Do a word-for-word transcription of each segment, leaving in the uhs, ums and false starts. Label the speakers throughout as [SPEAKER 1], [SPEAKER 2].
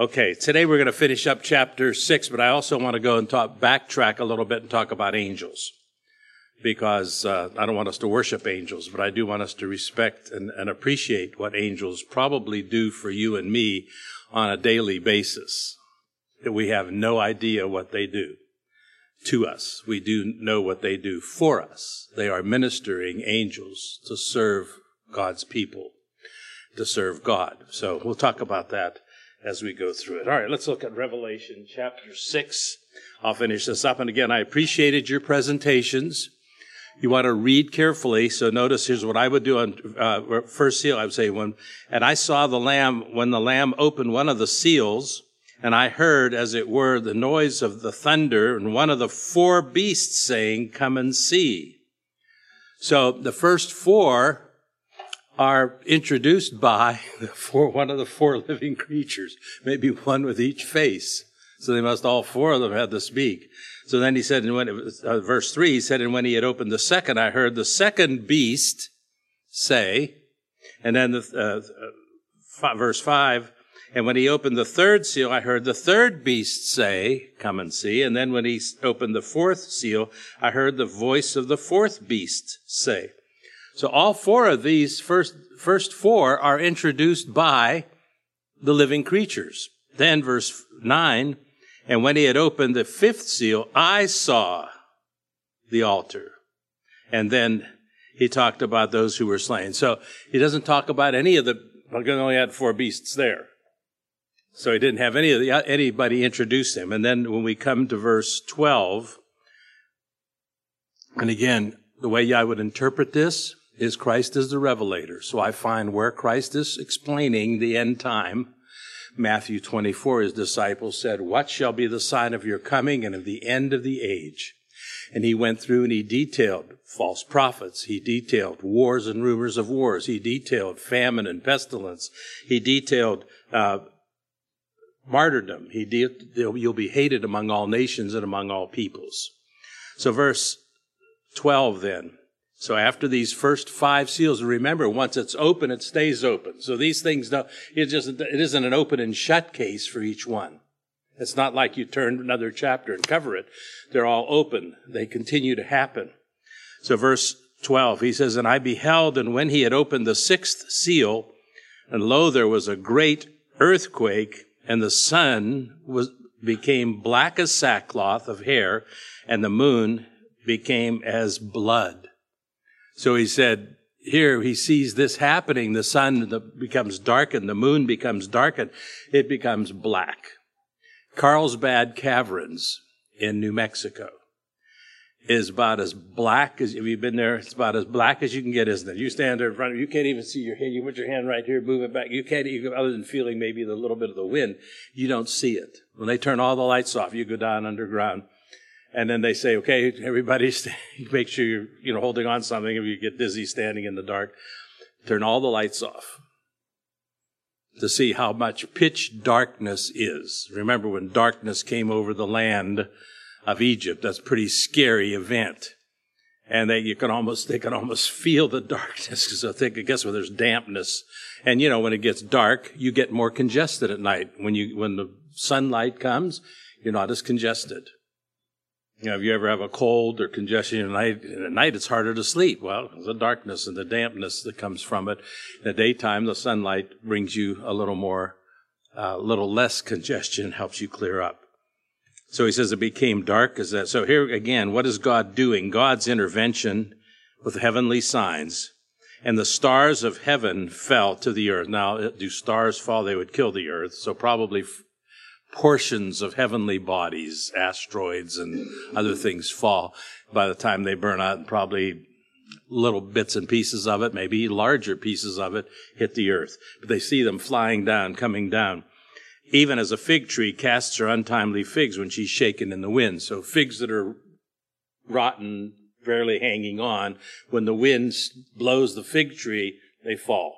[SPEAKER 1] Okay, today we're going to finish up chapter six, but I also want to go and talk, backtrack a little bit and talk about angels. Because uh, I don't want us to worship angels, but I do want us to respect and, and appreciate what angels probably do for you and me on a daily basis. That we have no idea what they do to us. We do know what they do for us. They are ministering angels to serve God's people, to serve God. So we'll talk about that as we go through it. All right, let's look at Revelation chapter six. I'll finish this up. And again, I appreciated your presentations. You want to read carefully. So notice, here's what I would do on uh, first seal. I would say, when, and I saw the Lamb, when the Lamb opened one of the seals, and I heard, as it were, the noise of the thunder, and one of the four beasts saying, "Come and see." So the first four are introduced by the four, one of the four living creatures, maybe one with each face. So they must, all four of them had to speak. So then he said, and when it was, uh, verse three, he said, and when he had opened the second, I heard the second beast say, and then the, uh, f- verse five, and when he opened the third seal, I heard the third beast say, "Come and see." And then when he opened the fourth seal, I heard the voice of the fourth beast say. So all four of these first, first four are introduced by the living creatures. Then verse nine, and when he had opened the fifth seal, I saw the altar. And then he talked about those who were slain. So he doesn't talk about any of the, because he only had four beasts there. So he didn't have any of the, anybody introduce him. And then when we come to verse twelve, and again, the way I would interpret this is Christ is the revelator. So I find where Christ is explaining the end time. Matthew twenty-four, his disciples said, "What shall be the sign of your coming and of the end of the age?" And he went through and he detailed false prophets. He detailed wars and rumors of wars. He detailed famine and pestilence. He detailed uh, martyrdom. He de- you'll be hated among all nations and among all peoples. So verse twelve then. So after these first five seals, remember, once it's open, it stays open. So these things, don't, it, just, it isn't an open and shut case for each one. It's not like you turn another chapter and cover it. They're all open. They continue to happen. So verse twelve, he says, and I beheld, and when he had opened the sixth seal, and lo, there was a great earthquake, and the sun was became black as sackcloth of hair, and the moon became as blood. So he said, here he sees this happening. The sun becomes darkened. The moon becomes darkened. It becomes black. Carlsbad Caverns in New Mexico is about as black as, if you've been there, it's about as black as you can get, isn't it? You stand there in front of you, you can't even see your hand. You put your hand right here, move it back. You can't even, other than feeling maybe the little bit of the wind, you don't see it. When they turn all the lights off, you go down underground. And then they say, okay, everybody make sure you're, you know, holding on something if you get dizzy standing in the dark. Turn all the lights off to see how much pitch darkness is. Remember when darkness came over the land of Egypt, that's a pretty scary event. And they, you can almost, they can almost feel the darkness, because I think, I guess when there's dampness. And, you know, when it gets dark, you get more congested at night. When you, when the sunlight comes, you're not as congested. You know, if you ever have a cold or congestion at night, at night it's harder to sleep. Well, the darkness and the dampness that comes from it. In the daytime, the sunlight brings you a little more, a uh, little less congestion, helps you clear up. So he says it became dark as that. So here again, what is God doing? God's intervention with heavenly signs. And the stars of heaven fell to the earth. Now, do stars fall? They would kill the earth. So probably portions of heavenly bodies, asteroids and other things fall by the time they burn out, and probably little bits and pieces of it, maybe larger pieces of it, hit the earth. But they see them flying down, coming down. Even as a fig tree casts her untimely figs when she's shaken in the wind. So figs that are rotten, barely hanging on, when the wind blows the fig tree, they fall.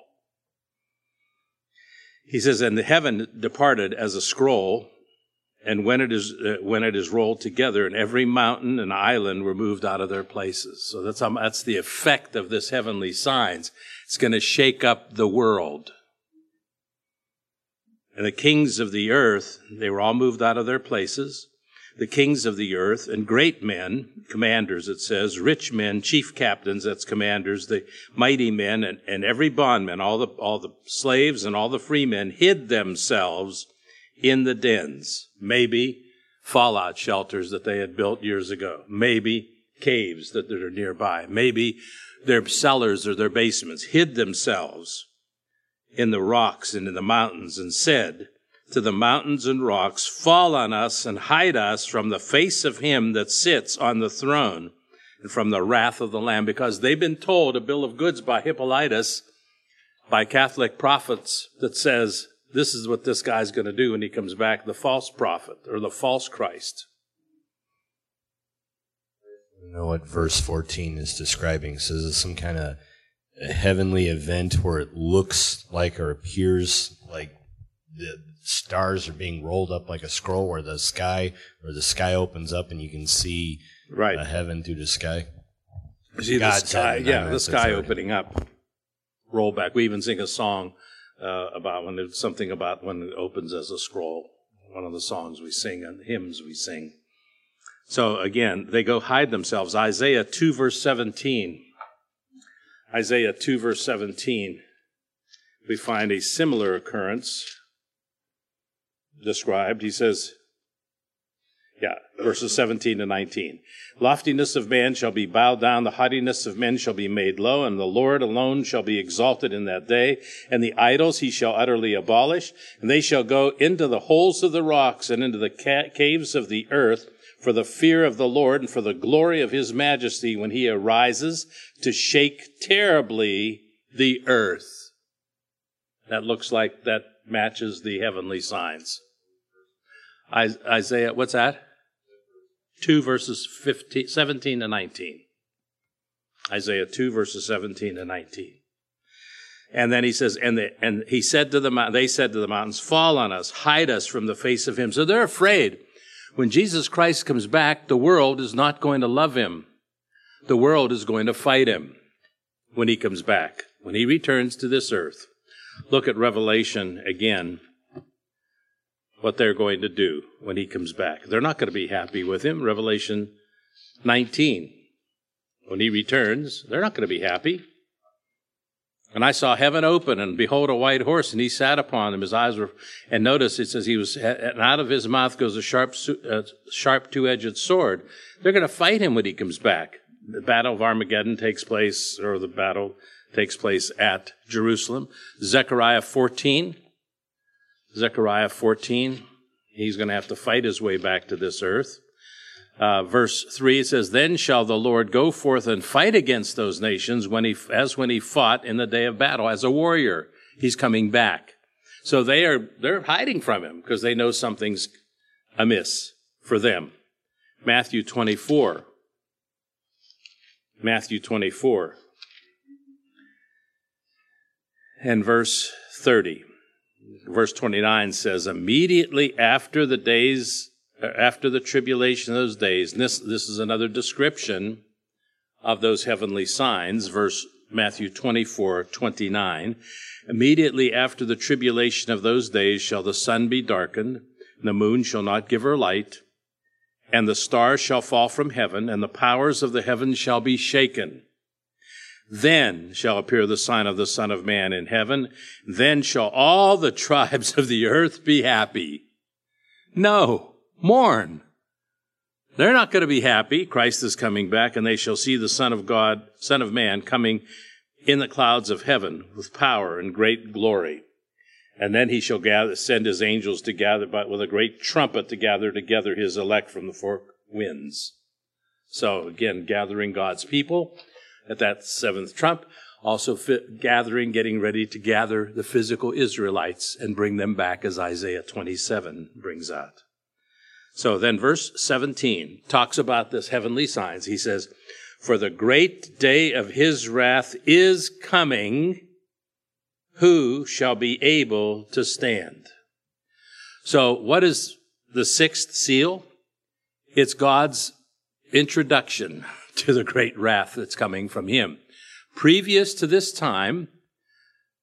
[SPEAKER 1] He says, and the heaven departed as a scroll, and when it is uh, when it is rolled together, and every mountain and island were moved out of their places. So that's how, that's the effect of this heavenly signs. It's going to shake up the world. And the kings of the earth, they were all moved out of their places. The kings of the earth and great men, commanders, it says, rich men, chief captains, that's commanders, the mighty men, and, and every bondman, all the, all the slaves and all the free men hid themselves in the dens. Maybe fallout shelters that they had built years ago. Maybe caves that are nearby. Maybe their cellars or their basements, hid themselves in the rocks and in the mountains, and said to the mountains and rocks, fall on us and hide us from the face of him that sits on the throne and from the wrath of the Lamb. Because they've been told a bill of goods by Hippolytus, by Catholic prophets, that says this is what this guy's going to do when he comes back, the false prophet or the false Christ.
[SPEAKER 2] I know what verse fourteen is describing. It says it's some kind of a heavenly event where it looks like or appears like the stars are being rolled up like a scroll, where the sky or the sky opens up and you can see
[SPEAKER 1] right.
[SPEAKER 2] uh, heaven through the sky.
[SPEAKER 1] You see
[SPEAKER 2] God's
[SPEAKER 1] the sky,
[SPEAKER 2] heaven,
[SPEAKER 1] yeah, the sky
[SPEAKER 2] authority.
[SPEAKER 1] opening up. Roll back. We even sing a song uh, about when it's something about when it opens as a scroll. One of the songs we sing and hymns we sing. So again, they go hide themselves. Isaiah two verse seventeen. Isaiah two verse seventeen. We find a similar occurrence described. He says, yeah, verses seventeen to nineteen. Loftiness of man shall be bowed down, the haughtiness of men shall be made low, and the Lord alone shall be exalted in that day. And the idols he shall utterly abolish, and they shall go into the holes of the rocks and into the ca- caves of the earth, for the fear of the Lord and for the glory of his majesty when he arises to shake terribly the earth. That looks like that matches the heavenly signs. Isaiah, what's that? two verses fifteen, seventeen to nineteen. Isaiah two verses seventeen to nineteen. And then he says, and, the, and he said to the they said to the mountains, fall on us, hide us from the face of him. So they're afraid. When Jesus Christ comes back, the world is not going to love him. The world is going to fight him when he comes back, when he returns to this earth. Look at Revelation again, what they're going to do when he comes back. They're not going to be happy with him. Revelation nineteen. When he returns, they're not going to be happy. And I saw heaven open, and behold, a white horse, and he sat upon him. His eyes were, and notice it says he was, and out of his mouth goes a sharp, uh, sharp two-edged sword. They're going to fight him when he comes back. The battle of Armageddon takes place, or the battle takes place at Jerusalem. Zechariah fourteen. Zechariah fourteen. He's going to have to fight his way back to this earth. Uh, verse three, it says, then shall the Lord go forth and fight against those nations when he, as when he fought in the day of battle. As a warrior, he's coming back. So they are, they're hiding from him because they know something's amiss for them. Matthew twenty-four. Matthew twenty-four. And verse thirty. Verse twenty-nine says, immediately after the days After the tribulation of those days, and this, this is another description of those heavenly signs, verse Matthew twenty-four, twenty-nine. Immediately after the tribulation of those days shall the sun be darkened, and the moon shall not give her light, and the stars shall fall from heaven, and the powers of the heavens shall be shaken. Then shall appear the sign of the Son of Man in heaven. Then shall all the tribes of the earth be happy. No. Mourn. They're not going to be happy. Christ is coming back, and they shall see the Son of God, Son of Man, coming in the clouds of heaven with power and great glory. And then he shall gather, send his angels to gather, but with a great trumpet to gather together his elect from the four winds. So again, gathering God's people at that seventh trump. Also fit, gathering, getting ready to gather the physical Israelites and bring them back, as Isaiah twenty-seven brings out. So then verse seventeen talks about this heavenly signs. He says, for the great day of his wrath is coming. Who shall be able to stand? So what is the sixth seal? It's God's introduction to the great wrath that's coming from him. Previous to this time,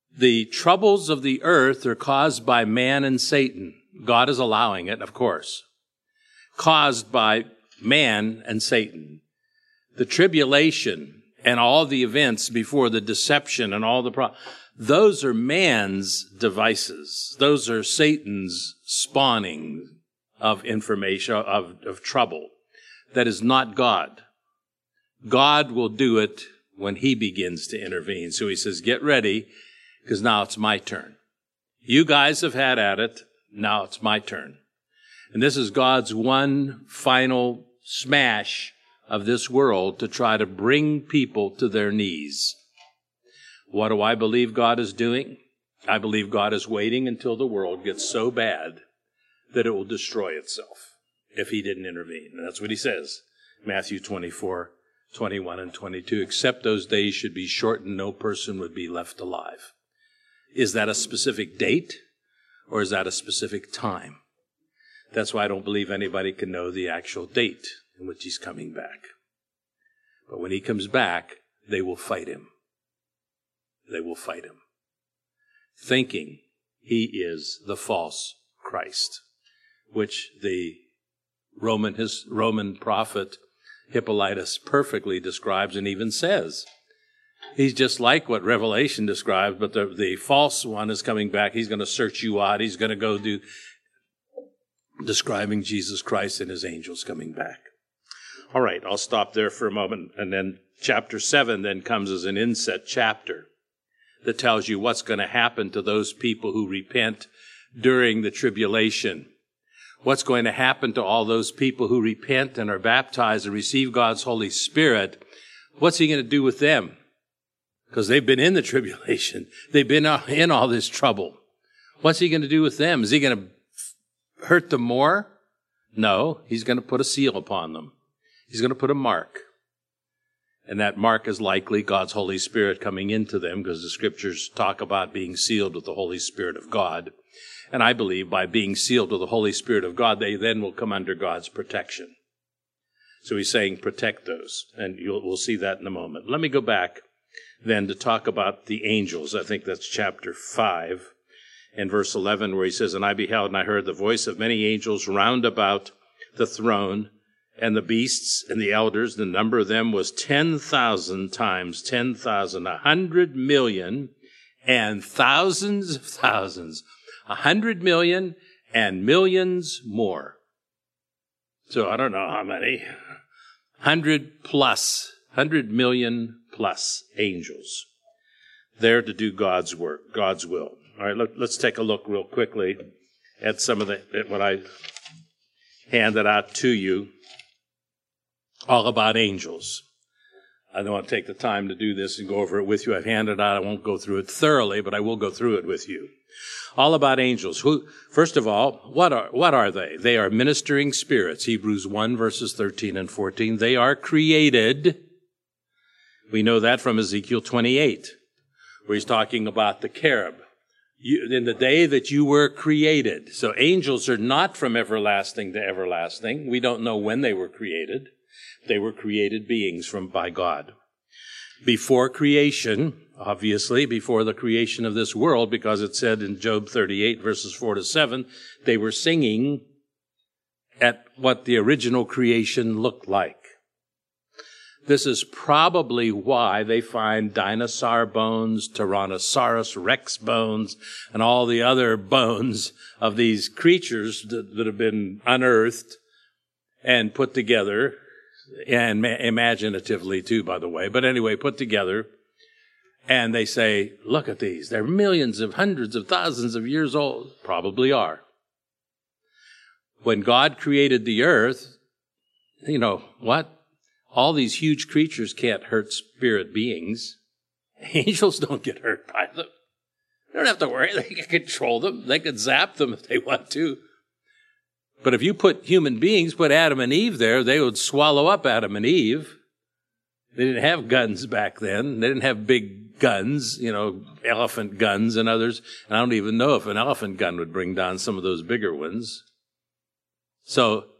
[SPEAKER 1] The troubles of the earth are caused by man and Satan. God is allowing it, of course. Caused by man and Satan. The tribulation and all the events before the deception and all the pro- those are man's devices. Those are Satan's spawning of information, of, of trouble. That is not God. God will do it when he begins to intervene. So he says, get ready, because now it's my turn. You guys have had at it. Now it's my turn. And this is God's one final smash of this world to try to bring people to their knees. What do I believe God is doing? I believe God is waiting until the world gets so bad that it will destroy itself if he didn't intervene. And that's what he says. Matthew twenty-four, twenty-one and twenty-two. Except those days should be shortened, no person would be left alive. Is that a specific date or is that a specific time? That's why I don't believe anybody can know the actual date in which he's coming back. But when he comes back, they will fight him. They will fight him, thinking he is the false Christ, which the Roman, his Roman prophet Hippolytus perfectly describes and even says. He's just like what Revelation describes, but the, the false one is coming back. He's going to search you out. He's going to go do, describing Jesus Christ and his angels coming back. All right, I'll stop there for a moment. And then chapter seven then comes as an inset chapter that tells you what's going to happen to those people who repent during the tribulation. What's going to happen to all those people who repent and are baptized and receive God's Holy Spirit? What's he going to do with them? Because they've been in the tribulation. They've been in all this trouble. What's he going to do with them? Is he going to hurt them more? No, he's going to put a seal upon them. He's going to put a mark. And that mark is likely God's Holy Spirit coming into them, because the scriptures talk about being sealed with the Holy Spirit of God. And I believe by being sealed with the Holy Spirit of God, they then will come under God's protection. So he's saying protect those. And you'll, we'll see that in a moment. Let me go back then to talk about the angels. I think that's chapter five and verse eleven, where he says, and I beheld and I heard the voice of many angels round about the throne, and the beasts and the elders. The number of them was ten thousand times ten thousand, a hundred million and thousands of thousands, a hundred million and millions more. So I don't know how many, hundred plus, hundred million plus angels there to do God's work, God's will. All right, look, let's take a look real quickly at some of the, at what I handed out to you, all about angels. I don't want to take the time to do this and go over it with you. I've handed it out. I won't go through it thoroughly, but I will go through it with you. All about angels. Who, first of all, what are, what are they? They are ministering spirits. Hebrews one, verses thirteen and fourteen. They are created. We know that from Ezekiel twenty-eight, where he's talking about the cherub. You, in the day that you were created. So angels are not from everlasting to everlasting. We don't know when they were created. They were created beings from by God. Before creation, obviously, before the creation of this world, because it said in Job thirty-eight, verses four to seven, they were singing at what the original creation looked like. This is probably why they find dinosaur bones, Tyrannosaurus rex bones, and all the other bones of these creatures that, that have been unearthed and put together, and ma- imaginatively too, by the way, but anyway, put together. And they say, look at these. They're millions of hundreds of thousands of years old. Probably are. When God created the earth, you know, what? All these huge creatures can't hurt spirit beings. Angels don't get hurt by them. They don't have to worry. They can control them. They can zap them if they want to. But if you put human beings, put Adam and Eve there, they would swallow up Adam and Eve. They didn't have guns back then. They didn't have big guns, you know, elephant guns and others. And I don't even know if an elephant gun would bring down some of those bigger ones. So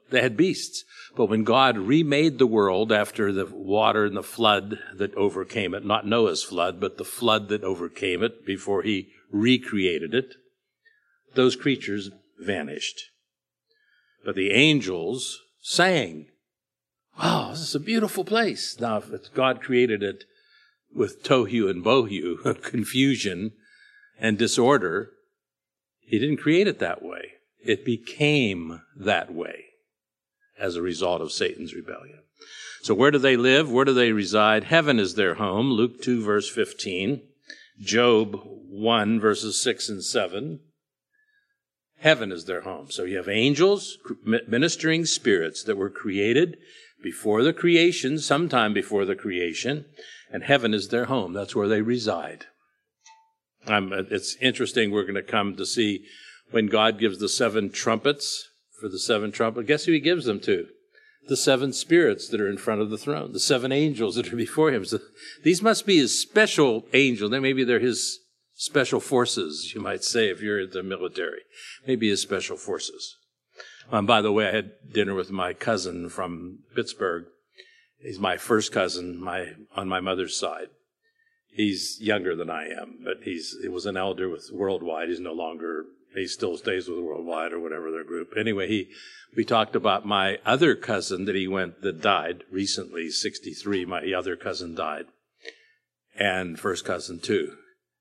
[SPEAKER 1] They had beasts. But when God remade the world after the water and the flood that overcame it, not Noah's flood, but the flood that overcame it before he recreated it, those creatures vanished. But the angels sang, wow, this is a beautiful place. Now, if God created it with tohu and bohu, confusion and disorder, he didn't create it that way. It became that way as a result of Satan's rebellion. So where do they live? Where do they reside? Heaven is their home. Luke two, verse fifteen. Job one, verses six and seven. Heaven is their home. So you have angels, ministering spirits that were created before the creation, sometime before the creation, and heaven is their home. That's where they reside. Um, it's interesting. We're going to come to see when God gives the seven trumpets for the seven trumpets. Guess who he gives them to? The seven spirits that are in front of the throne, the seven angels that are before him. So these must be his special angels. Maybe they're his special forces, you might say, if you're in the military. Maybe his special forces. Um, by the way, I had dinner with my cousin from Pittsburgh. He's my first cousin my on my mother's side. He's younger than I am, but he's he was an elder with Worldwide. He's no longer... He still stays with Worldwide or whatever their group. Anyway, he we talked about my other cousin that he went that died recently, sixty-three. My other cousin died, and first cousin too.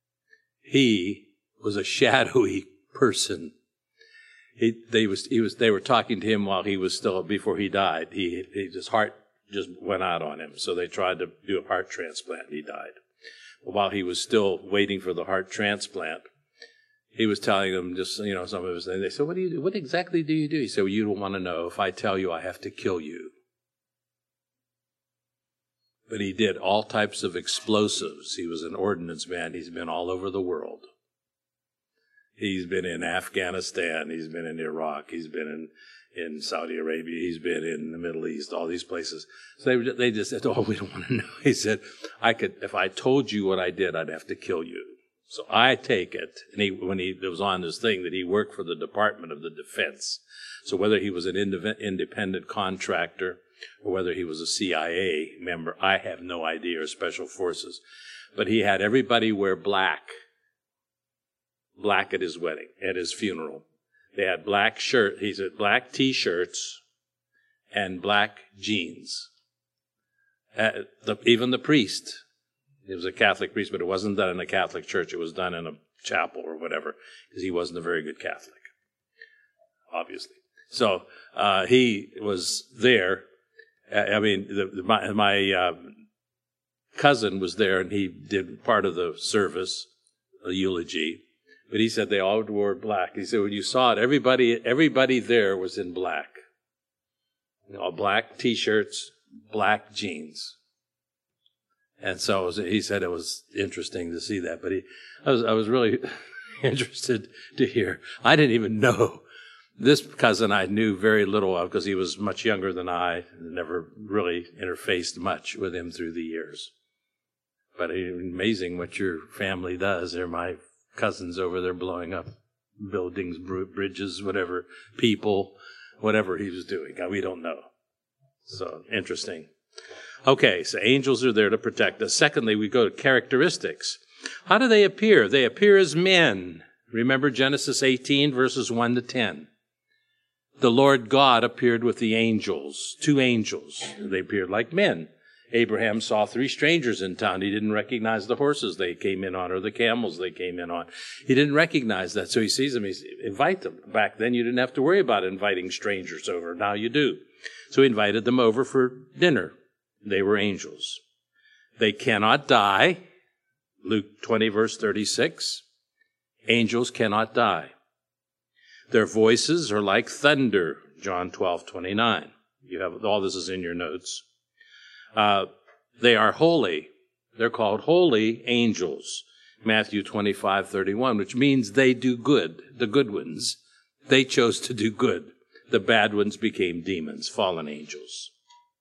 [SPEAKER 1] He was a shadowy person. He they was he was they were talking to him while he was still before he died. He, he his heart just went out on him, so they tried to do a heart transplant. And he died. Well, while he was still waiting for the heart transplant, he was telling them just, you know, some of his things. They said, what do you do? What exactly do you do? He said, well, you don't want to know. If I tell you, I have to kill you. But he did all types of explosives. He was an ordnance man. He's been all over the world. He's been in Afghanistan. He's been in Iraq. He's been in, in Saudi Arabia. He's been in the Middle East, all these places. So they, they just said, oh, we don't want to know. He said, I could, if I told you what I did, I'd have to kill you. So I take it, and he, when he was on this thing, that he worked for the Department of the Defense. So whether he was an independent contractor or whether he was a C I A member, I have no idea, or special forces. But he had everybody wear black, black at his wedding, at his funeral. They had black shirt, he said black T-shirts and black jeans. Uh, the, even the priest. He was a Catholic priest, but it wasn't done in a Catholic church. It was done in a chapel or whatever, because he wasn't a very good Catholic, obviously. So uh, he was there. I mean, the, my, my uh, cousin was there, and he did part of the service, a eulogy. But he said they all wore black. He said when you saw it, everybody, everybody there was in black. You know, black T-shirts, black jeans. And so it was, he said it was interesting to see that, but he, I was, I was really interested to hear. I didn't even know. This cousin I knew very little of because he was much younger than I, and never really interfaced much with him through the years. But it's amazing what your family does. They're my cousins over there blowing up buildings, bridges, whatever, people, whatever he was doing. We don't know. So interesting. Okay, so angels are there to protect us. Secondly, we go to characteristics. How do they appear? They appear as men. Remember Genesis eighteen, verses one to ten. The Lord God appeared with the angels, two angels. They appeared like men. Abraham saw three strangers in town. He didn't recognize the horses they came in on or the camels they came in on. He didn't recognize that, so he sees them. He says, invite them. Back then, you didn't have to worry about inviting strangers over. Now you do. So he invited them over for dinner. They were angels. They cannot die. Luke twenty, verse thirty-six. Angels cannot die. Their voices are like thunder. John twelve, twenty-nine. You have all this is in your notes. Uh, they are holy. They're called holy angels. Matthew twenty-five, thirty-one, which means they do good. The good ones. They chose to do good. The bad ones became demons, fallen angels.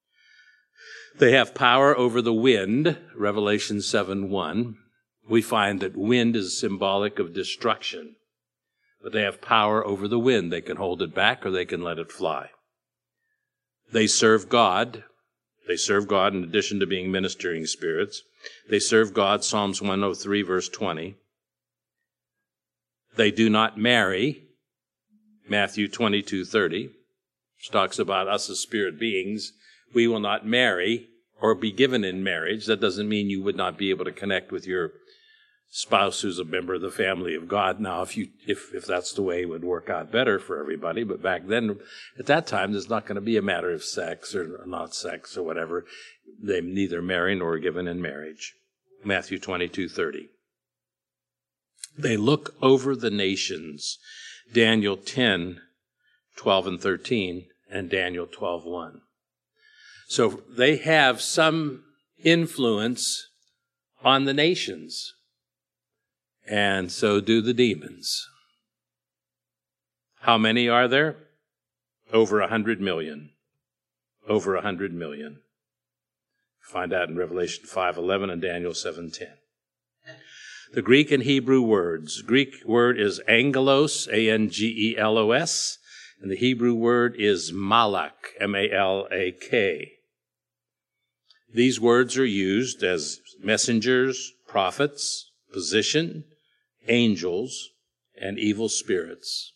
[SPEAKER 1] They have power over the wind, Revelation seven one. We find that wind is symbolic of destruction. But they have power over the wind. They can hold it back or they can let it fly. They serve God. They serve God in addition to being ministering spirits. They serve God, Psalms one oh three, verse twenty. They do not marry, Matthew twenty-two thirty, which talks about us as spirit beings. We will not marry or be given in marriage. That doesn't mean you would not be able to connect with your spouse who's a member of the family of God. Now, if you if if that's the way it would work out better for everybody, but back then, at that time, there's not going to be a matter of sex or not sex or whatever. They neither marry nor given in marriage. Matthew twenty-two thirty. They look over the nations. Daniel ten, twelve and thirteen, and Daniel twelve one. So they have some influence on the nations. And so do the demons. How many are there? Over a hundred million. Over a hundred million. Find out in Revelation five eleven and Daniel seven ten. The Greek and Hebrew words. Greek word is angelos, A N G E L O S, and the Hebrew word is malak, M A L A K. These words are used as messengers, prophets, position, angels, and evil spirits.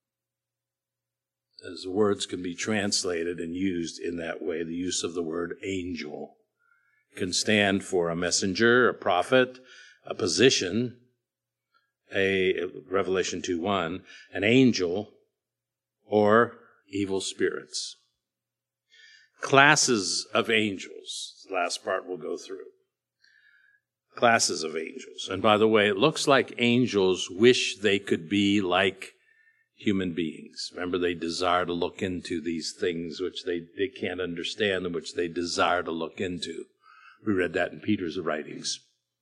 [SPEAKER 1] As the words can be translated and used in that way, the use of the word angel can stand for a messenger, a prophet, a position, a Revelation two one, an angel, or evil spirits. Classes of angels. The last part we'll go through. Classes of angels. And by the way, it looks like angels wish they could be like human beings. Remember, they desire to look into these things which they, they can't understand and which they desire to look into. We read that in Peter's writings.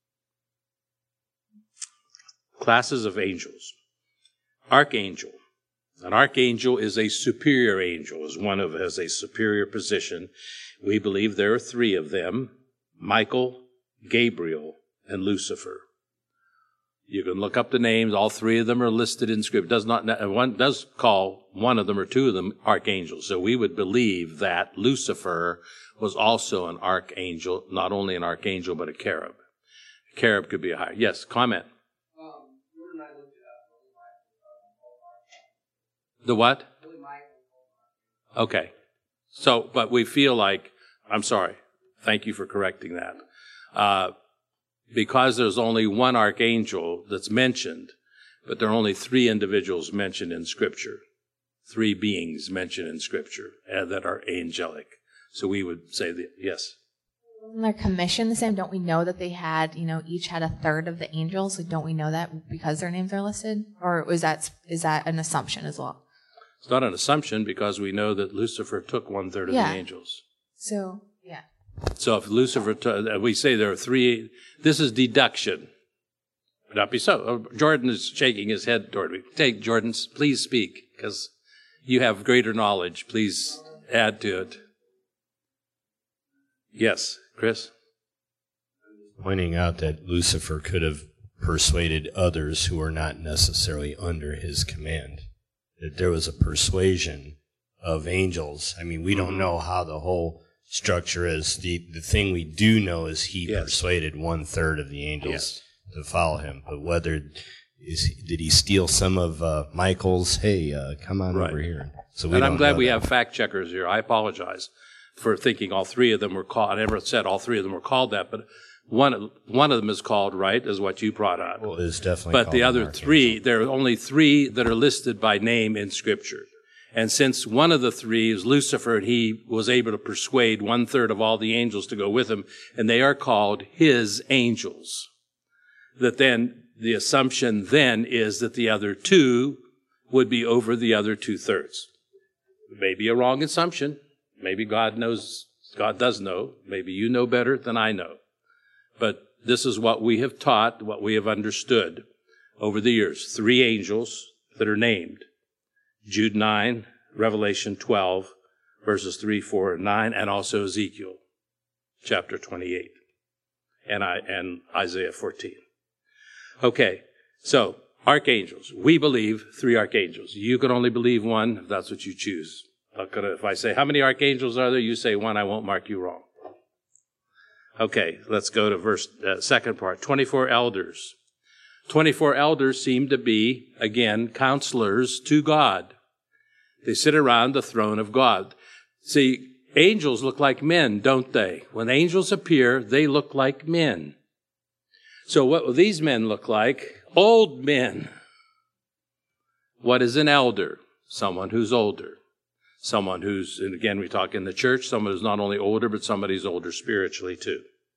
[SPEAKER 1] Classes of angels. Archangel. An archangel is a superior angel, is one of has a superior position. We believe there are three of them: Michael, Gabriel, and Lucifer. You can look up the names. All three of them are listed in Scripture. Does not one does call one of them or two of them archangels. So we would believe that Lucifer was also an archangel, not only an archangel but a cherub. A cherub could be a higher. Yes, comment. The what? Okay. So, but we feel like, I'm sorry. Thank you for correcting that. Uh, because there's only one archangel that's mentioned, but there are only three individuals mentioned in Scripture. Three beings mentioned in Scripture uh, that are angelic. So we would say that, yes.
[SPEAKER 3] Wasn't their commission the same? Don't we know that they had, you know, each had a third of the angels? Like, don't we know that because their names are listed? Or was that, is that an assumption as well?
[SPEAKER 1] It's not an assumption because we know that Lucifer took one third of
[SPEAKER 3] yeah.
[SPEAKER 1] the angels.
[SPEAKER 3] So, yeah.
[SPEAKER 1] So if Lucifer, t- we say there are three, this is deduction. Would not be so. Jordan is shaking his head toward me. Take, Jordan, please speak, because you have greater knowledge. Please add to it. Yes, Chris?
[SPEAKER 2] Pointing out that Lucifer could have persuaded others who were not necessarily under his command. That there was a persuasion of angels. I mean, we don't know how the whole structure is. The the thing we do know is he yes. persuaded one third of the angels yes. to follow him. But whether is did he steal some of uh, Michael's? Hey, uh, come on right. over here. So we
[SPEAKER 1] and
[SPEAKER 2] don't
[SPEAKER 1] I'm glad
[SPEAKER 2] know
[SPEAKER 1] we
[SPEAKER 2] that.
[SPEAKER 1] have fact checkers here. I apologize for thinking all three of them were called. I never said all three of them were called that, but one one of them is called right, is what you brought out.
[SPEAKER 2] Well, it's definitely.
[SPEAKER 1] But the other three, there are only three that are listed by name in Scripture. And since one of the three is Lucifer, and he was able to persuade one third of all the angels to go with him, and they are called his angels, that then the assumption then is that the other two would be over the other two thirds. It may be a wrong assumption. Maybe God knows, God does know. Maybe you know better than I know. But this is what we have taught, what we have understood over the years. Three angels that are named. Jude nine, Revelation twelve, verses three, four, and nine, and also Ezekiel chapter twenty-eight, and, I, and Isaiah fourteen. Okay, so archangels. We believe three archangels. You can only believe one if that's what you choose. not gonna, if I say, how many archangels are there? You say one, I won't mark you wrong. Okay, let's go to verse, uh, second part, twenty-four elders. twenty-four elders seem to be, again, counselors to God. They sit around the throne of God. See, angels look like men, don't they? When angels appear, they look like men. So what will these men look like? Old men. What is an elder? Someone who's older. Someone who's, and again, we talk in the church, someone who's not only older, but somebody who's older spiritually too.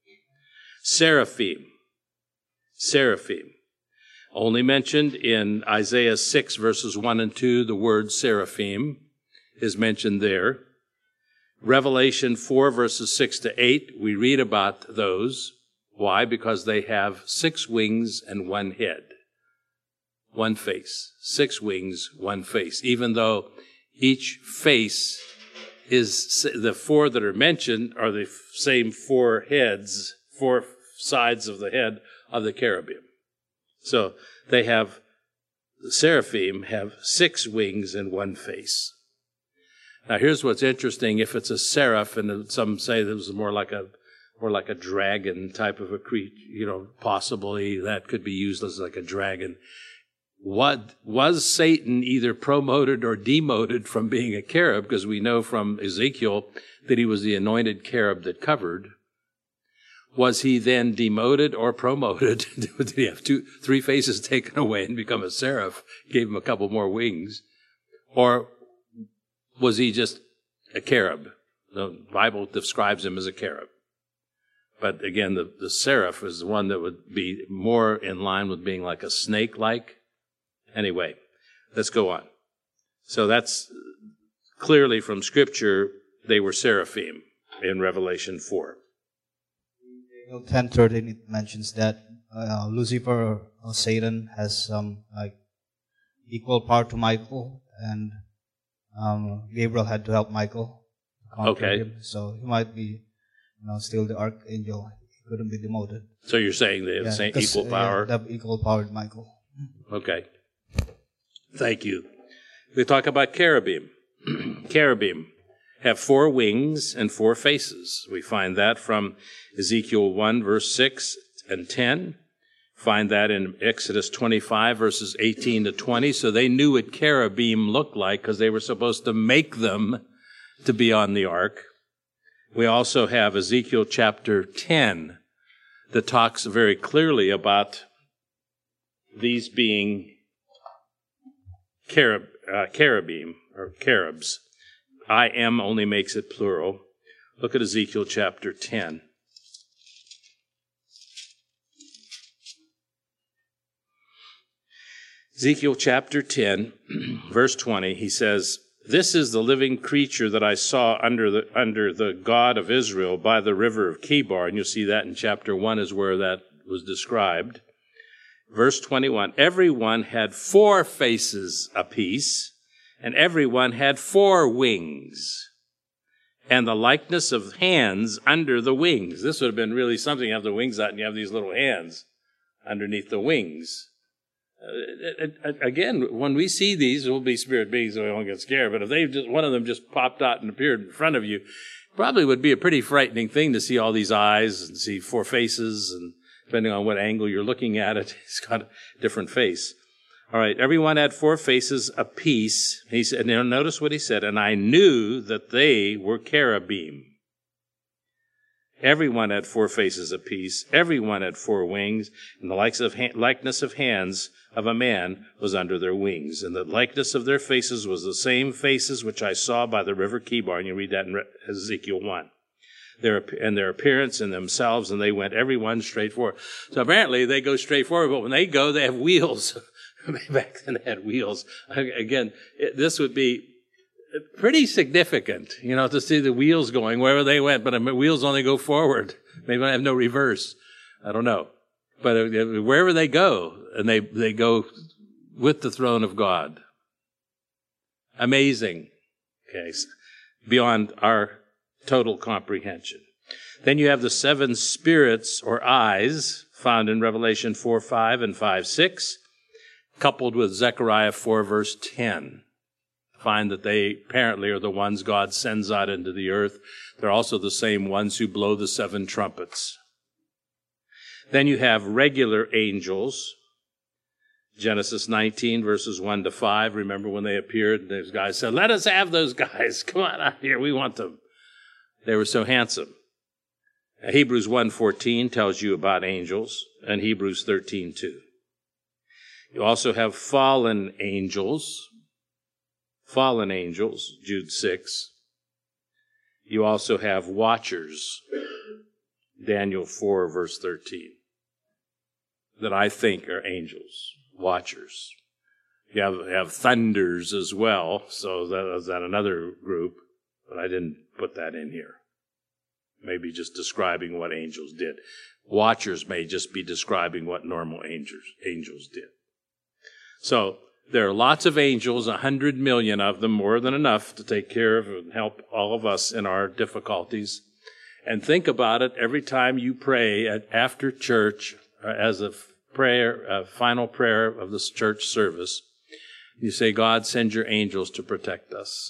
[SPEAKER 1] Seraphim. Seraphim. Only mentioned in Isaiah six, verses one and two, the word seraphim is mentioned there. Revelation four, verses six to eight, we read about those. Why? Because they have six wings and one head. One face. Six wings, one face. Even though each face is, the four that are mentioned are the same four heads, four sides of the head of the cherubim. So they have, the seraphim have six wings and one face. Now here's what's interesting. If it's a seraph, and some say this is more like a more like a dragon type of a creature, you know, possibly that could be used as like a dragon. What was Satan either promoted or demoted from being a cherub? Because we know from Ezekiel that he was the anointed cherub that covered. Was he then demoted or promoted? Did he have two, three faces taken away and become a seraph? Gave him a couple more wings. Or was he just a cherub? The Bible describes him as a cherub. But again, the, the seraph is the one that would be more in line with being like a snake-like. Anyway, let's go on. So that's clearly from Scripture, they were seraphim in Revelation four.
[SPEAKER 4] ten thirteen, it mentions that uh, Lucifer or Satan has um, like equal power to Michael, and um, Gabriel had to help Michael conquer
[SPEAKER 1] Okay.
[SPEAKER 4] him. So he might be, you know, still the archangel. He couldn't be demoted.
[SPEAKER 1] So you're saying they have the same
[SPEAKER 4] 'cause,
[SPEAKER 1] equal power?
[SPEAKER 4] Uh, yeah, they have equal power to Michael.
[SPEAKER 1] Okay. Thank you. We talk about cherubim. Cherubim have four wings and four faces. We find that from Ezekiel one, verse six and ten. Find that in Exodus twenty-five, verses eighteen to twenty. So they knew what cherubim looked like because they were supposed to make them to be on the ark. We also have Ezekiel chapter ten that talks very clearly about these being cherub, uh, cherubim or cherubs. I am only makes it plural. Look at Ezekiel chapter ten. Ezekiel chapter ten, verse twenty, he says, "This is the living creature that I saw under the under the God of Israel by the river of Chebar." And you'll see that in chapter one is where that was described. Verse twenty-one, "Everyone had four faces apiece, and everyone had four wings, and the likeness of hands under the wings." This would have been really something. You have the wings out and you have these little hands underneath the wings. Uh, again, when we see these, we'll be spirit beings, so we won't get scared. But if they just, one of them just popped out and appeared in front of you, probably would be a pretty frightening thing to see all these eyes and see four faces, and depending on what angle you're looking at it, it's got a different face. All right, everyone had four faces apiece. He said, now notice what he said, "And I knew that they were cherubim." Everyone had four faces apiece. Everyone had four wings, and the likes of ha- likeness of hands of a man was under their wings. And the likeness of their faces was the same faces which I saw by the river Chebar. And you read that in Ezekiel one. Their, and their appearance in themselves, and they went every one straight forward. So apparently they go straight forward, but when they go, they have wheels. Back then they had wheels. Again, it, this would be pretty significant, you know, to see the wheels going wherever they went, but the wheels only go forward. Maybe I have no reverse. I don't know. But wherever they go, and they, they go with the throne of God. Amazing. Okay. Beyond our total comprehension. Then you have the seven spirits or eyes found in Revelation four five and five six, coupled with Zechariah four verse ten. find that they apparently are the ones God sends out into the earth. They're also the same ones who blow the seven trumpets. Then you have regular angels. Genesis nineteen, verses one to five. Remember when they appeared, those guys said, let us have those guys. Come on out here. We want them. They were so handsome. Hebrews one fourteen tells you about angels, and Hebrews thirteen two. You also have fallen angels. Fallen angels, Jude six. You also have watchers, Daniel four, verse thirteen, that I think are angels, watchers. You have, have thunders as well, so that is that another group, but I didn't put that in here. Maybe just describing what angels did. Watchers may just be describing what normal angels, angels did. So there are lots of angels, a hundred million of them, more than enough to take care of and help all of us in our difficulties. And think about it every time you pray at, after church, uh, as a prayer, a final prayer of this church service. You say, God, send your angels to protect us.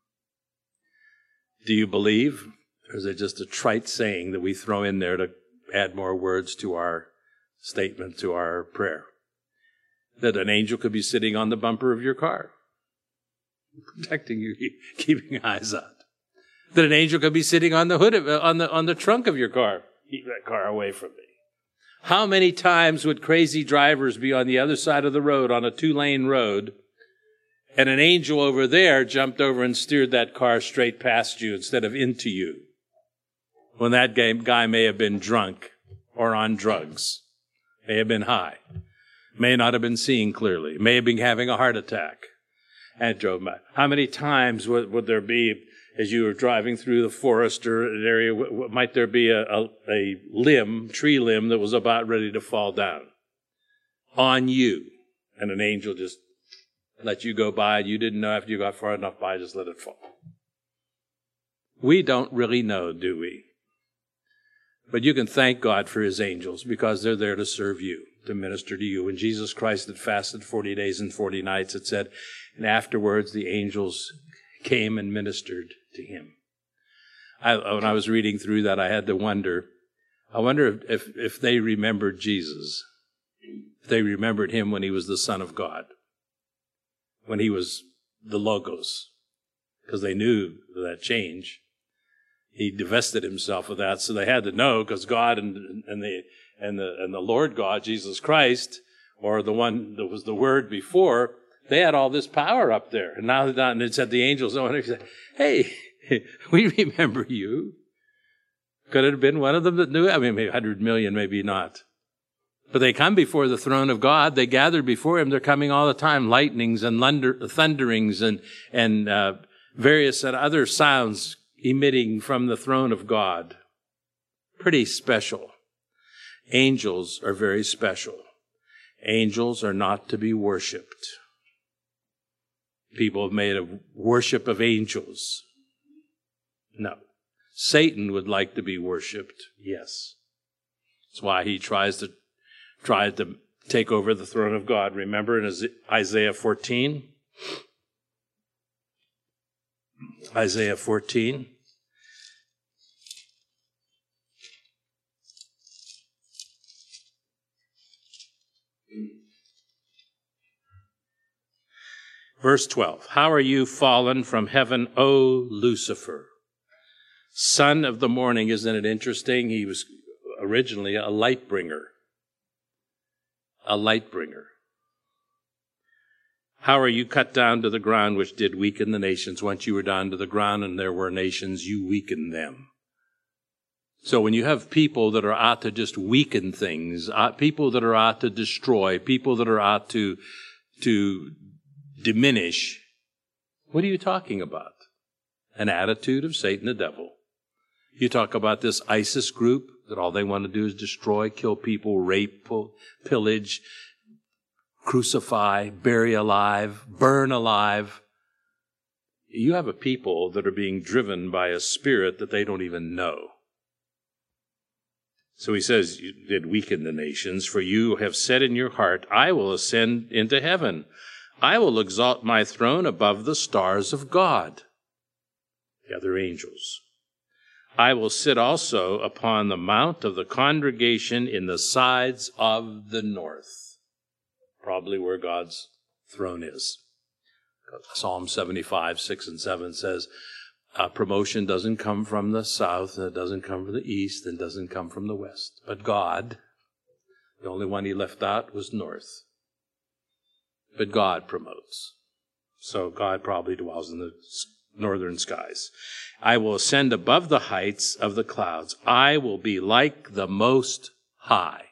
[SPEAKER 1] Do you believe? Or is it just a trite saying that we throw in there to add more words to our statement, to our prayer? That an angel could be sitting on the bumper of your car, protecting you, keeping eyes out. That an angel could be sitting on the hood of, on the on the trunk of your car. Keep that car away from me. How many times would crazy drivers be on the other side of the road on a two-lane road, and an angel over there jumped over and steered that car straight past you instead of into you, when that guy may have been drunk or on drugs, may have been high, may not have been seeing clearly, may have been having a heart attack, and drove by? How many times would, would there be, as you were driving through the forest or an area, w- w- might there be a, a, a limb, tree limb, that was about ready to fall down on you, and an angel just let you go by, and you didn't know after you got far enough by, just let it fall? We don't really know, do we? But you can thank God for his angels, because they're there to serve you, to minister to you. When Jesus Christ had fasted forty days and forty nights, it said, and afterwards the angels came and ministered to him. I, when I was reading through that, I had to wonder, I wonder if, if, if they remembered Jesus, if they remembered him when he was the Son of God, when he was the Logos, because they knew that change. He divested himself of that, so they had to know, because God and and the and the and the Lord God, Jesus Christ, or the one that was the Word before, they had all this power up there. And now and it said the angels, oh, and they said, "Hey, we remember you." Could it have been one of them that knew? I mean, maybe a hundred million, maybe not. But they come before the throne of God. They gather before him. They're coming all the time, lightnings and thunder, thunderings and and uh, various other sounds emitting from the throne of God. Pretty special. Angels are very special. Angels are not to be worshipped. People have made a worship of angels. No. Satan would like to be worshipped. Yes. That's why he tries to tried to take over the throne of God. Remember in Isaiah fourteen? Isaiah fourteen. Verse twelve. How are you fallen from heaven, O Lucifer, son of the morning? Isn't it interesting? He was originally a light bringer. A light bringer. How are you cut down to the ground, which did weaken the nations? Once you were down to the ground and there were nations, you weakened them. So when you have people that are out to just weaken things, uh, people that are out to destroy, people that are out to, to diminish, what are you talking about? An attitude of Satan the devil. You talk about this ISIS group that all they want to do is destroy, kill people, rape, pillage, crucify, bury alive, burn alive. You have a people that are being driven by a spirit that they don't even know. So he says, you did weaken the nations, for you have said in your heart, I will ascend into heaven. I will exalt my throne above the stars of God, the other angels. I will sit also upon the mount of the congregation in the sides of the north, probably where God's throne is. Psalm seventy-five, six and seven says, uh, promotion doesn't come from the south, and it doesn't come from the east, and it doesn't come from the west. But God, the only one he left out was north. But God promotes. So God probably dwells in the northern skies. I will ascend above the heights of the clouds. I will be like the Most High.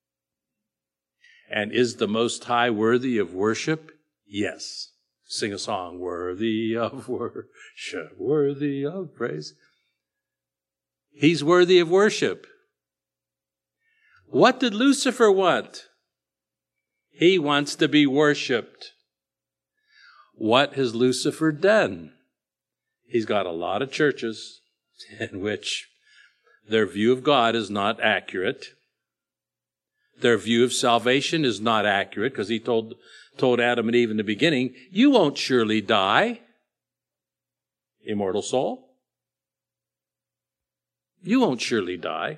[SPEAKER 1] And is the Most High worthy of worship? Yes. Sing a song, worthy of worship, worthy of praise. He's worthy of worship. What did Lucifer want? He wants to be worshipped. What has Lucifer done? He's got a lot of churches in which their view of God is not accurate. Their view of salvation is not accurate, because he told, told Adam and Eve in the beginning, you won't surely die, immortal soul. You won't surely die.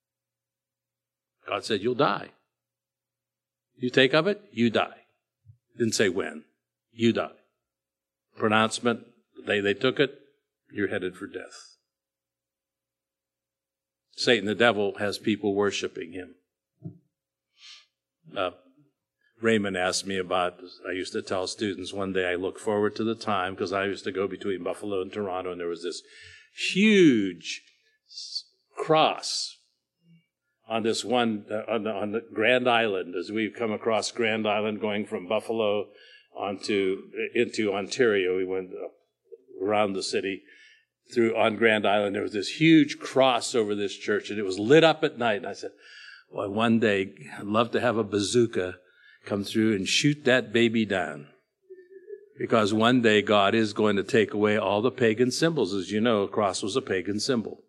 [SPEAKER 1] God said, you'll die. You take of it, you die. Didn't say when. You die. Pronouncement, the day they took it, you're headed for death. Satan, the devil, has people worshiping him. Uh, Raymond asked me about, I used to tell students one day I look forward to the time, because I used to go between Buffalo and Toronto, and there was this huge cross on this one, uh, on, the, on the Grand Island, as we come across Grand Island going from Buffalo onto into Ontario. We went around the city through on Grand Island. There was this huge cross over this church, and it was lit up at night. And I said, well, one day I'd love to have a bazooka come through and shoot that baby down, because one day God is going to take away all the pagan symbols. As you know, a cross was a pagan symbol.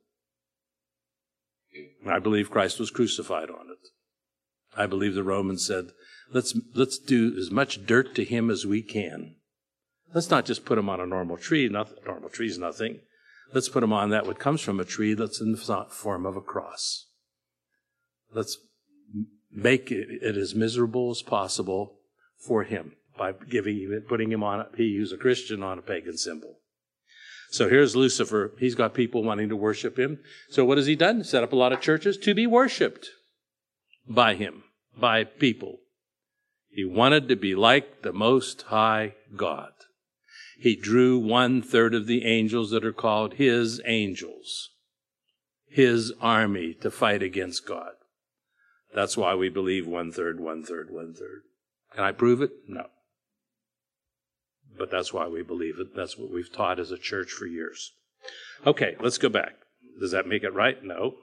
[SPEAKER 1] I believe Christ was crucified on it. I believe the Romans said, let's let's do as much dirt to him as we can. Let's not just put him on a normal tree. Nothing, normal tree is nothing. Let's put him on that what comes from a tree that's in the form of a cross. Let's make it, it as miserable as possible for him by giving, putting him on, he was a Christian, on a pagan symbol. So here's Lucifer. He's got people wanting to worship him. So what has he done? Set up a lot of churches to be worshipped by him, by people. He wanted to be like the Most High God. He drew one third of the angels that are called his angels, his army to fight against God. That's why we believe one third, one third, one third. Can I prove it? No. But that's why we believe it. That's what we've taught as a church for years. Okay, let's go back. Does that make it right? No.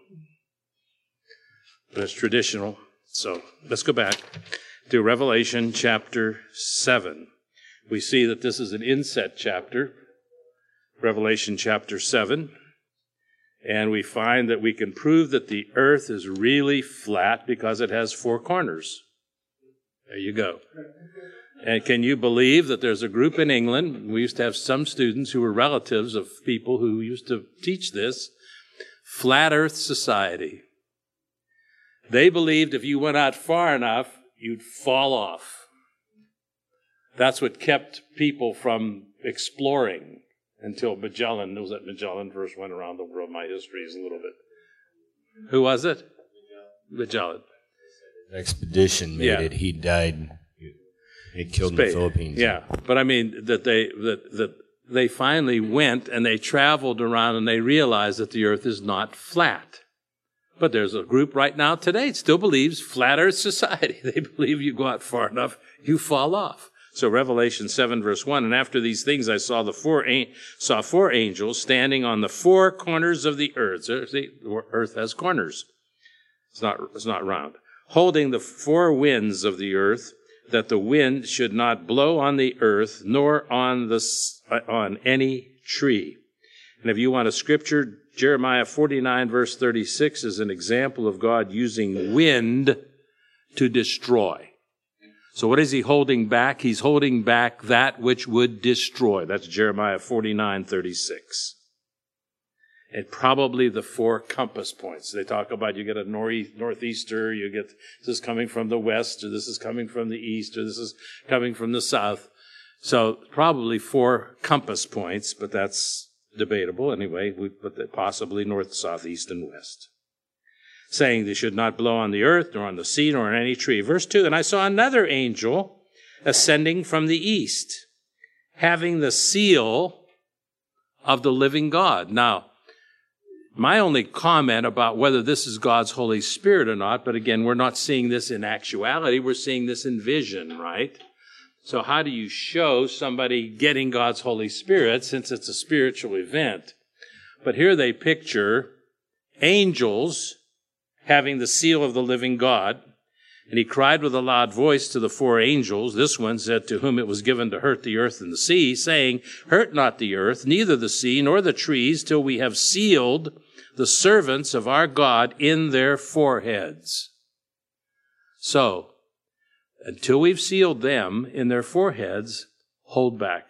[SPEAKER 1] But it's traditional. So let's go back to Revelation chapter seven. We see that this is an inset chapter, Revelation chapter seven. And we find that we can prove that the earth is really flat because it has four corners. There you go. And can you believe that there's a group in England, we used to have some students who were relatives of people who used to teach this, Flat Earth Society. They believed if you went out far enough, you'd fall off. That's what kept people from exploring until Magellan, knows that Magellan first went around the world. My history is a little bit. Who was it? Magellan.
[SPEAKER 2] Expedition made
[SPEAKER 1] Yeah.
[SPEAKER 2] it. He died. It killed
[SPEAKER 1] Spain.
[SPEAKER 2] the Philippines.
[SPEAKER 1] Yeah, but I mean that they that that they finally went and they traveled around and they realized that the earth is not flat. But there's a group right now today that still believes Flat Earth Society. They believe you go out far enough, you fall off. So Revelation seven verse one, and after these things I saw the four saw four angels standing on the four corners of the earth. So the earth has corners. It's not it's not round. Holding the four winds of the earth, that the wind should not blow on the earth, nor on the on any tree. And if you want a scripture, Jeremiah forty-nine verse thirty-six is an example of God using wind to destroy. So what is he holding back? He's holding back that which would destroy. That's Jeremiah forty-nine thirty-six. And probably the four compass points. They talk about you get a north, northeaster, you get this is coming from the west, or this is coming from the east, or this is coming from the south. So probably four compass points, but that's debatable anyway. We put that possibly north, south, east, and west. Saying they should not blow on the earth, nor on the sea, nor on any tree. Verse two, and I saw another angel ascending from the east, having the seal of the living God. Now, my only comment about whether this is God's Holy Spirit or not, but again, we're not seeing this in actuality, we're seeing this in vision, right? So how do you show somebody getting God's Holy Spirit since it's a spiritual event? But here they picture angels having the seal of the living God. And he cried with a loud voice to the four angels. This one said, to whom it was given to hurt the earth and the sea, saying, hurt not the earth, neither the sea, nor the trees, till we have sealed the servants of our God in their foreheads. So, until we've sealed them in their foreheads, hold back.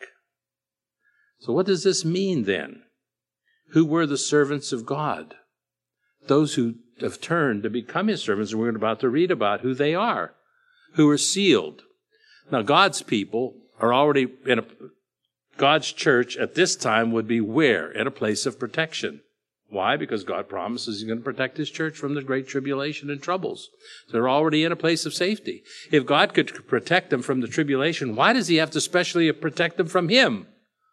[SPEAKER 1] So what does this mean then? Who were the servants of God? Those who have turned to become his servants, and we're about to read about who they are, who are sealed. Now, God's people are already in a, God's church at this time would be where? In a place of protection. Why? Because God promises he's going to protect his church from the great tribulation and troubles. So they're already in a place of safety. If God could protect them from the tribulation, why does he have to specially protect them from him?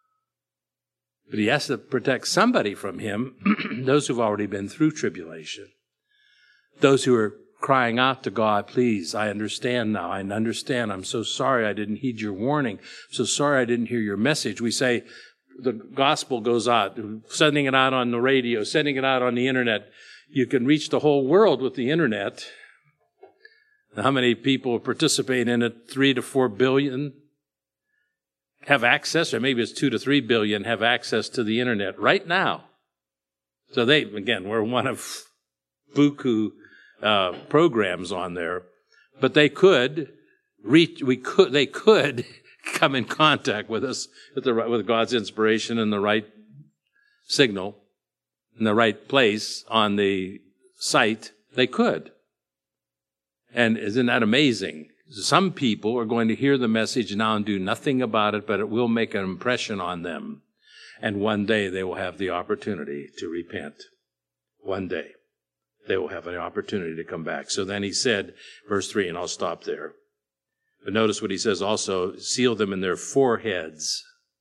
[SPEAKER 1] But he has to protect somebody from him, those who've already been through tribulation. Those who are crying out to God, please, I understand now. I understand. I'm so sorry I didn't heed your warning. I'm so sorry I didn't hear your message. We say the gospel goes out, sending it out on the radio, sending it out on the internet. You can reach the whole world with the internet. How many people participate in it? Three to four billion have access, or maybe it's two to three billion have access to the internet right now. So they, again, we're one of buku uh, programs on there, but they could reach. We could. They could come in contact with us with the with God's inspiration and the right signal in the right place on the site. They could, and isn't that amazing? Some people are going to hear the message now and do nothing about it, but it will make an impression on them. And one day they will have the opportunity to repent. One day they will have an opportunity to come back. So then he said, verse three, and I'll stop there. But notice what he says also, seal them in their foreheads.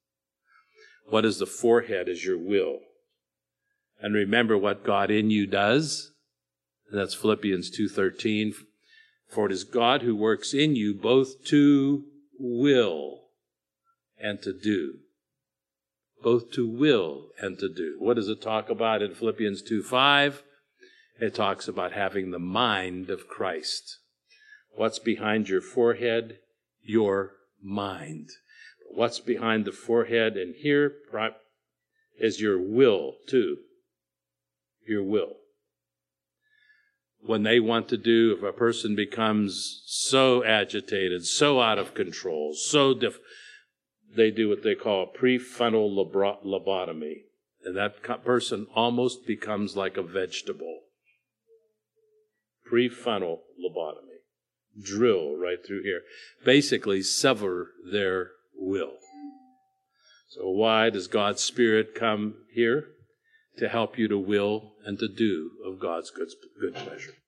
[SPEAKER 1] What is the forehead? Is your will. And remember what God in you does. And that's Philippians two thirteen. For it is God who works in you both to will and to do. Both to will and to do. What does it talk about in Philippians two five? It talks about having the mind of Christ. What's behind your forehead? Your mind. What's behind the forehead? And here is your will too. Your will. When they want to do, if a person becomes so agitated, so out of control, so diff, they do what they call prefrontal lobotomy. And that person almost becomes like a vegetable. Prefrontal lobotomy. Drill right through here. Basically sever their will. So why does God's Spirit come here? To help you to will and to do of God's good, good pleasure.